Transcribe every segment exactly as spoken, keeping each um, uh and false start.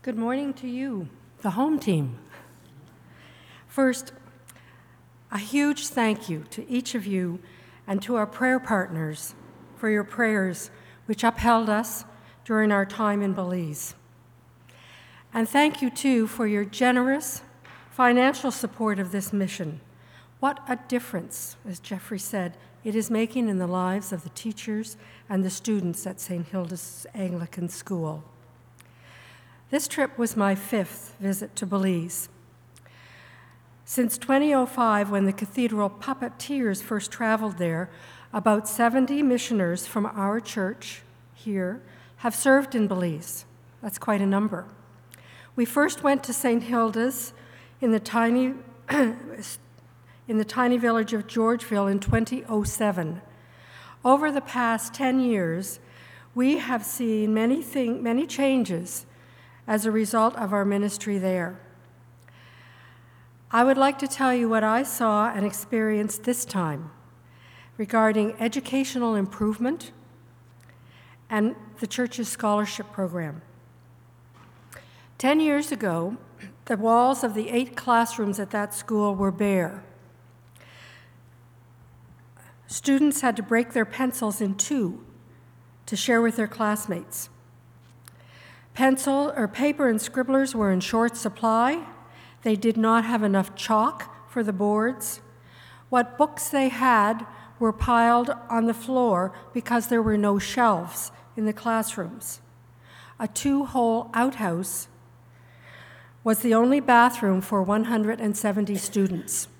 Good morning to you, the home team. First, a huge thank you to each of you and to our prayer partners for your prayers, which upheld us during our time in Belize. And thank you, too, for your generous financial support of this mission. What a difference, as Jeffrey said, it is making in the lives of the teachers and the students at Saint Hilda's Anglican School. This trip was my fifth visit to Belize. Since two thousand five, when the Cathedral Puppeteers first traveled there, about seventy missioners from our church here have served in Belize. That's quite a number. We first went to Saint Hilda's in the tiny, in the tiny village of Georgeville in two thousand seven. Over the past ten years, we have seen many, thing, many changes as a result of our ministry there. I would like to tell you what I saw and experienced this time regarding educational improvement and the church's scholarship program. Ten years ago, the walls of the eight classrooms at that school were bare. Students had to break their pencils in two to share with their classmates. Pencil or paper and scribblers were in short supply. They did not have enough chalk for the boards. What books they had were piled on the floor because there were no shelves in the classrooms. A two-hole outhouse was the only bathroom for one hundred seventy students.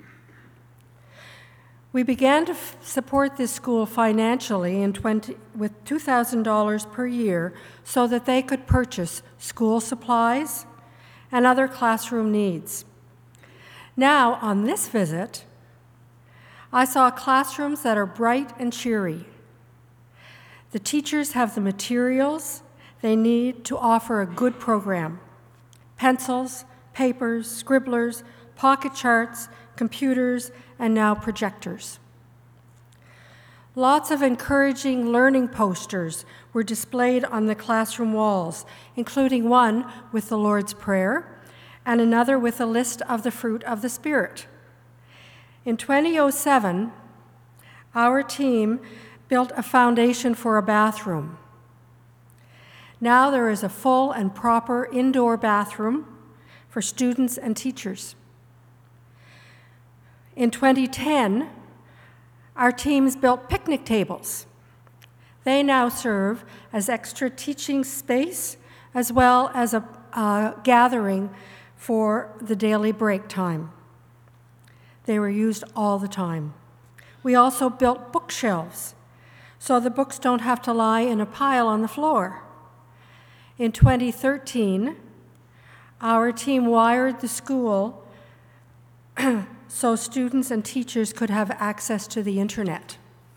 We began to f- support this school financially in twenty, with two thousand dollars per year so that they could purchase school supplies and other classroom needs. Now, on this visit, I saw classrooms that are bright and cheery. The teachers have the materials they need to offer a good program: pencils, papers, scribblers, pocket charts, computers, and now projectors. Lots of encouraging learning posters were displayed on the classroom walls, including one with the Lord's Prayer and another with a list of the fruit of the Spirit. In two thousand seven, our team built a foundation for a bathroom. Now there is a full and proper indoor bathroom for students and teachers. In twenty ten, our teams built picnic tables. They now serve as extra teaching space as well as a uh, gathering for the daily break time. They were used all the time. We also built bookshelves so the books don't have to lie in a pile on the floor. In twenty thirteen, our team wired the school so students and teachers could have access to the internet.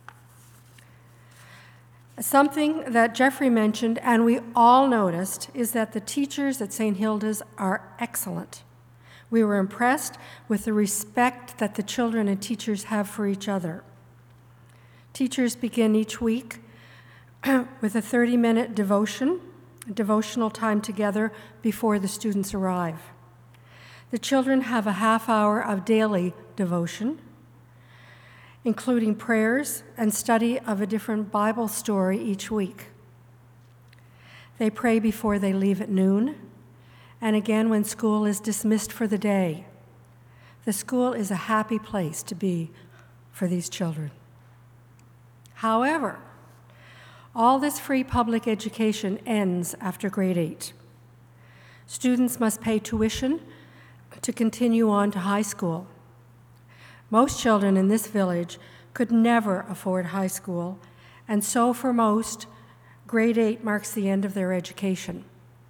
Something that Jeffrey mentioned and we all noticed is that the teachers at Saint Hilda's are excellent. We were impressed with the respect that the children and teachers have for each other. Teachers begin each week with a thirty-minute devotion, devotional time together before the students arrive. The children have a half hour of daily devotion, including prayers and study of a different Bible story each week. They pray before they leave at noon, and again when school is dismissed for the day. The school is a happy place to be for these children. However, all this free public education ends after grade eight. Students must pay tuition to continue on to high school. Most children in this village could never afford high school, and so for most, grade eight marks the end of their education.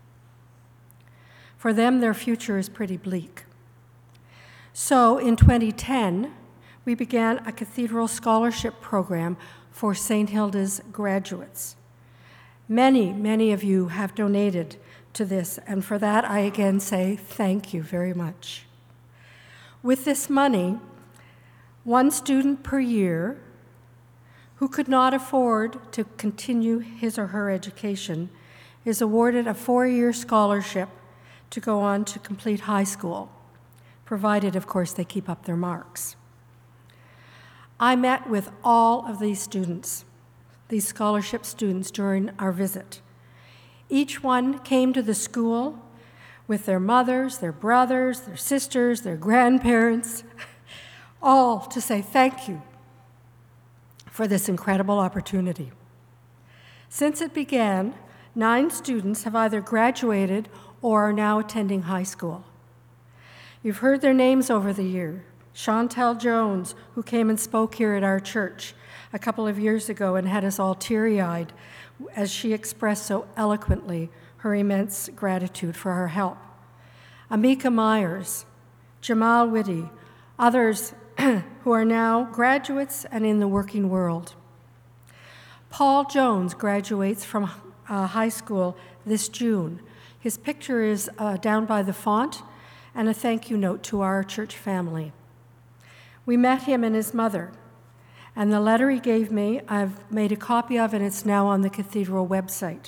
For them, their future is pretty bleak. So in twenty ten, we began a cathedral scholarship program for Saint Hilda's graduates. Many, many of you have donated to this, and for that I again say thank you very much. With this money, one student per year who could not afford to continue his or her education is awarded a four-year scholarship to go on to complete high school, provided, of course, they keep up their marks. I met with all of these students, these scholarship students, during our visit. Each one came to the school with their mothers, their brothers, their sisters, their grandparents, all to say thank you for this incredible opportunity. Since it began, nine students have either graduated or are now attending high school. You've heard their names over the year. Chantel Jones, who came and spoke here at our church a couple of years ago and had us all teary-eyed as she expressed so eloquently her immense gratitude for our help. Amika Myers, Jamal Whitty, others who are now graduates and in the working world. Paul Jones graduates from uh, high school this June. His picture is uh, down by the font, and a thank you note to our church family. We met him and his mother, and the letter he gave me, I've made a copy of, and it's now on the cathedral website.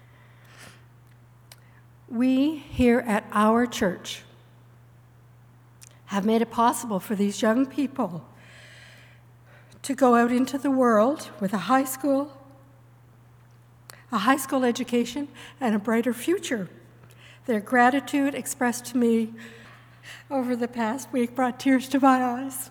We here at our church have made it possible for these young people to go out into the world with a high school, a high school education, and a brighter future. Their gratitude expressed to me over the past week brought tears to my eyes.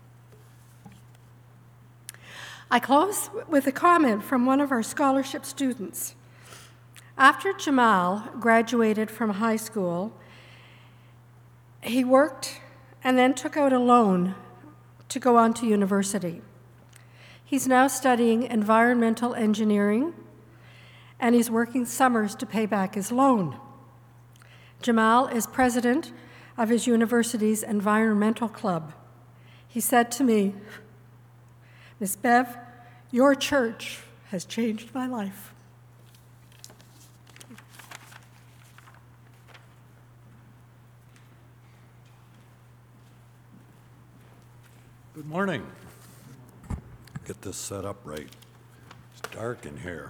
I close with a comment from one of our scholarship students. After Jamal graduated from high school, he worked and then took out a loan to go on to university. He's now studying environmental engineering, and he's working summers to pay back his loan. Jamal is president of his university's environmental club. He said to me, "Miss Bev, your church has changed my life." Good morning. Get this set up right. It's dark in here.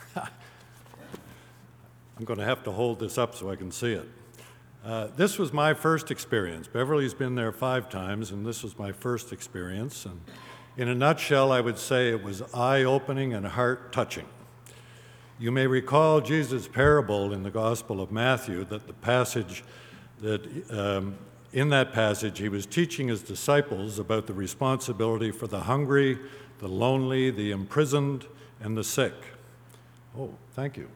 I'm going to have to hold this up so I can see it. Uh, this was my first experience. Beverly's been there five times, and this was my first experience. And in a nutshell, I would say it was eye-opening and heart-touching. You may recall Jesus' parable in the Gospel of Matthew, that the passage that um, in that passage, he was teaching his disciples about the responsibility for the hungry, the lonely, the imprisoned, and the sick. Oh, thank you.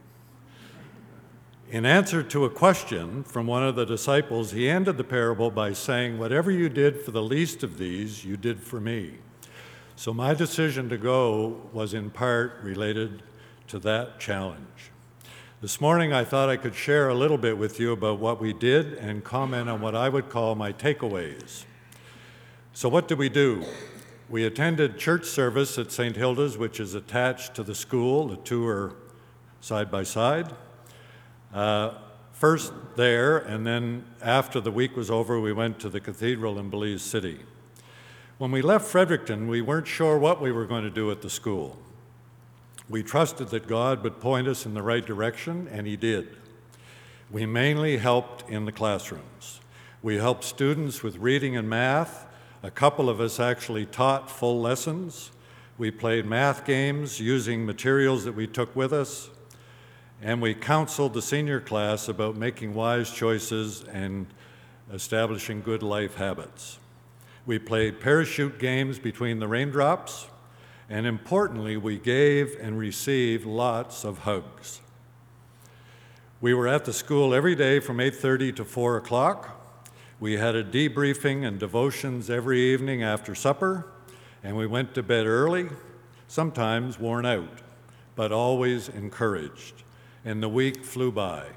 In answer to a question from one of the disciples, he ended the parable by saying, "Whatever you did for the least of these, you did for me." So my decision to go was in part related to that challenge. This morning, I thought I could share a little bit with you about what we did and comment on what I would call my takeaways. So what did we do? We attended church service at Saint Hilda's, which is attached to the school. The two are side by side. Uh, first there, and then after the week was over, we went to the cathedral in Belize City. When we left Fredericton, we weren't sure what we were going to do at the school. We trusted that God would point us in the right direction, and he did. We mainly helped in the classrooms. We helped students with reading and math. A couple of us actually taught full lessons. We played math games using materials that we took with us. And we counseled the senior class about making wise choices and establishing good life habits. We played parachute games between the raindrops. And importantly, we gave and received lots of hugs. We were at the school every day from eight thirty to four o'clock. We had a debriefing and devotions every evening after supper, and we went to bed early, sometimes worn out, but always encouraged. And the week flew by.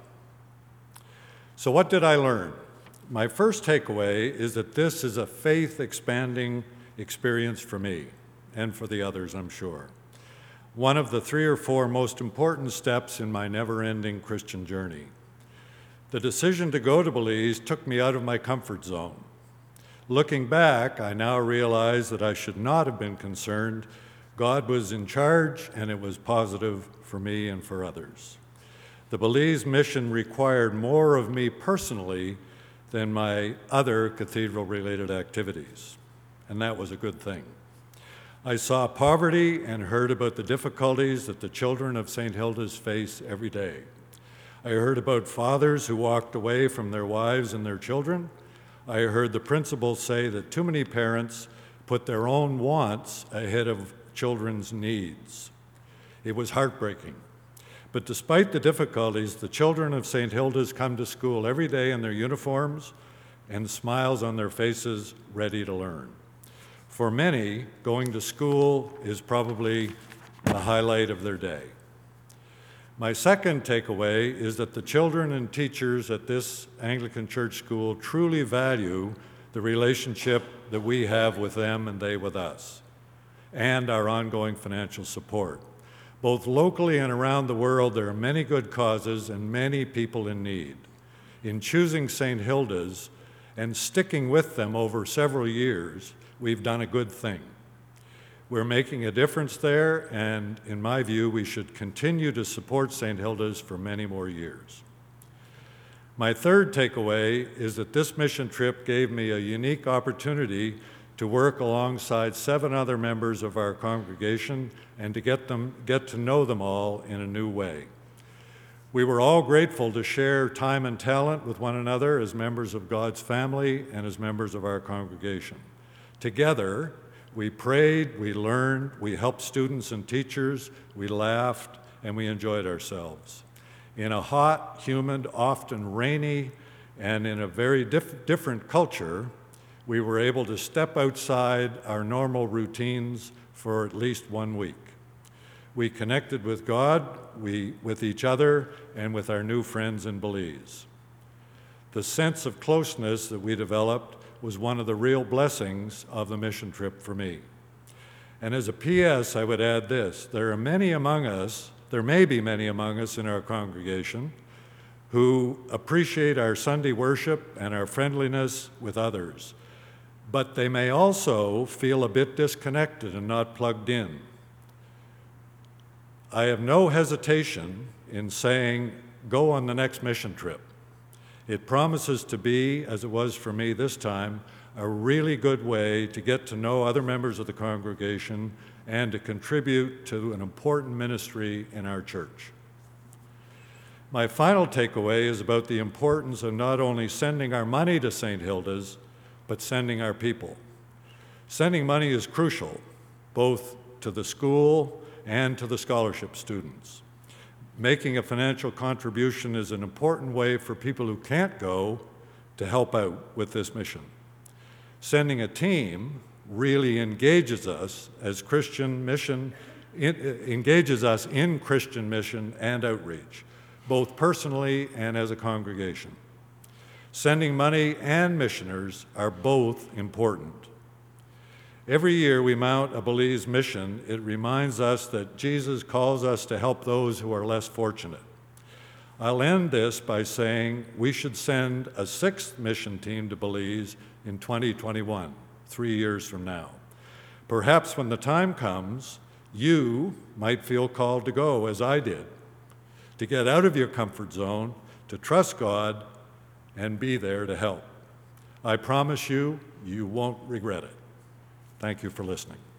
So what did I learn? My first takeaway is that this is a faith-expanding experience for me. And for the others, I'm sure. One of the three or four most important steps in my never-ending Christian journey. The decision to go to Belize took me out of my comfort zone. Looking back, I now realize that I should not have been concerned. God was in charge, and it was positive for me and for others. The Belize mission required more of me personally than my other cathedral-related activities, and that was a good thing. I saw poverty and heard about the difficulties that the children of Saint Hilda's face every day. I heard about fathers who walked away from their wives and their children. I heard the principal say that too many parents put their own wants ahead of children's needs. It was heartbreaking. But despite the difficulties, the children of Saint Hilda's come to school every day in their uniforms and smiles on their faces, ready to learn. For many, going to school is probably the highlight of their day. My second takeaway is that the children and teachers at this Anglican Church school truly value the relationship that we have with them and they with us, and our ongoing financial support. Both locally and around the world, there are many good causes and many people in need. In choosing Saint Hilda's and sticking with them over several years, we've done a good thing. We're making a difference there, and in my view, we should continue to support Saint Hilda's for many more years. My third takeaway is that this mission trip gave me a unique opportunity to work alongside seven other members of our congregation and to get them, get to know them all in a new way. We were all grateful to share time and talent with one another as members of God's family and as members of our congregation. Together, we prayed, we learned, we helped students and teachers, we laughed, and we enjoyed ourselves. In a hot, humid, often rainy, and in a very diff- different culture, we were able to step outside our normal routines for at least one week. We connected with God, we, with each other, and with our new friends in Belize. The sense of closeness that we developed was one of the real blessings of the mission trip for me. And as a P S, I would add this: there are many among us, there may be many among us in our congregation, who appreciate our Sunday worship and our friendliness with others, but they may also feel a bit disconnected and not plugged in. I have no hesitation in saying, go on the next mission trip. It promises to be, as it was for me this time, a really good way to get to know other members of the congregation and to contribute to an important ministry in our church. My final takeaway is about the importance of not only sending our money to Saint Hilda's, but sending our people. Sending money is crucial, both to the school and to the scholarship students. Making a financial contribution is an important way for people who can't go to help out with this mission. Sending a team really engages us as Christian mission, in, engages us in Christian mission and outreach, both personally and as a congregation. Sending money and missioners are both important. Every year we mount a Belize mission, it reminds us that Jesus calls us to help those who are less fortunate. I'll end this by saying we should send a sixth mission team to Belize in twenty twenty-one, three years from now. Perhaps when the time comes, you might feel called to go, as I did, to get out of your comfort zone, to trust God, and be there to help. I promise you, you won't regret it. Thank you for listening.